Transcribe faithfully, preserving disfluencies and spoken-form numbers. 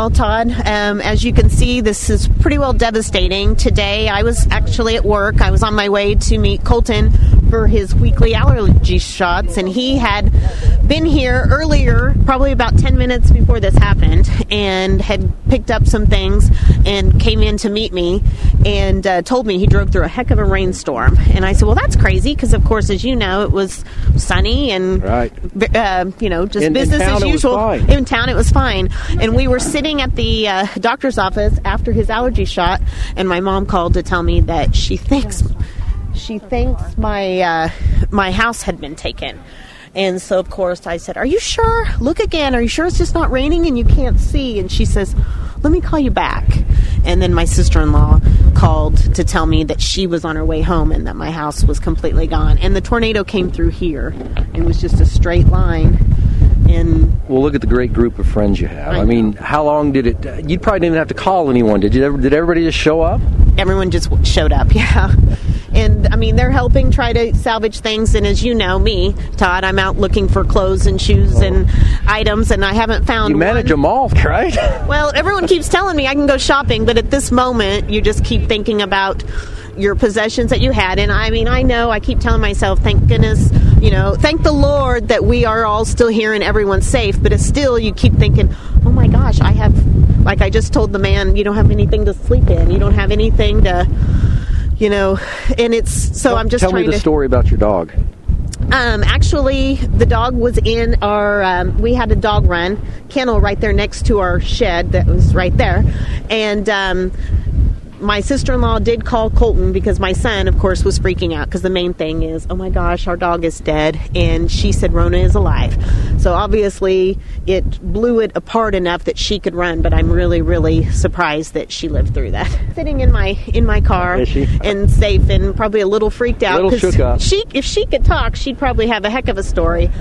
Well, Todd, um, as you can see, this is pretty well devastating. Today, I was actually at work. I was on my way to meet Colton for his weekly allergy shots, and he had been here earlier, probably about ten minutes before this happened, and had picked up some things and came in to meet me and uh, told me he drove through a heck of a rainstorm. And I said, well, that's crazy, because, of course, as you know, it was sunny and, right. uh, you know, just in, business in town, as usual. It was fine. In town, it was fine. And we were sitting at the uh, doctor's office after his allergy shot, and my mom called to tell me that she thinks she thinks my uh, my house had been taken. And so, of course, I said, are you sure? Look again. Are you sure it's just not raining and you can't see? And she says, let me call you back. And then my sister-in-law called to tell me that she was on her way home and that my house was completely gone. And the tornado came through here and was just a straight line. And well, look at the great group of friends you have. I, I mean, how long did it... You probably didn't even have to call anyone. Did you? Ever, did everybody just show up? Everyone just showed up, yeah. And, I mean, they're helping try to salvage things. And as you know, me, Todd, I'm out looking for clothes and shoes oh. and items, and I haven't found You manage one. them all, right? Well, everyone keeps telling me I can go shopping, but at this moment, you just keep thinking about your possessions that you had. And, I mean, I know, I keep telling myself, thank goodness, you know, thank the Lord that we are all still here and everyone's safe. But it's still, you keep thinking, oh, my gosh, I have, like I just told the man, you don't have anything to sleep in. You don't have anything to... You know, and it's, so Tell, I'm just tell trying to... Tell me the story about your dog. Um, actually, the dog was in our, um, we had a dog run kennel right there next to our shed that was right there. And um, my sister-in-law did call Colton because my son, of course, was freaking out because the main thing is, oh my gosh, our dog is dead. And she said Rona is alive. So obviously it blew it apart enough that she could run, but I'm really, really surprised that she lived through that. Sitting in my in my car and safe and probably a little freaked out. A little shook up. She, if she could talk, she'd probably have a heck of a story.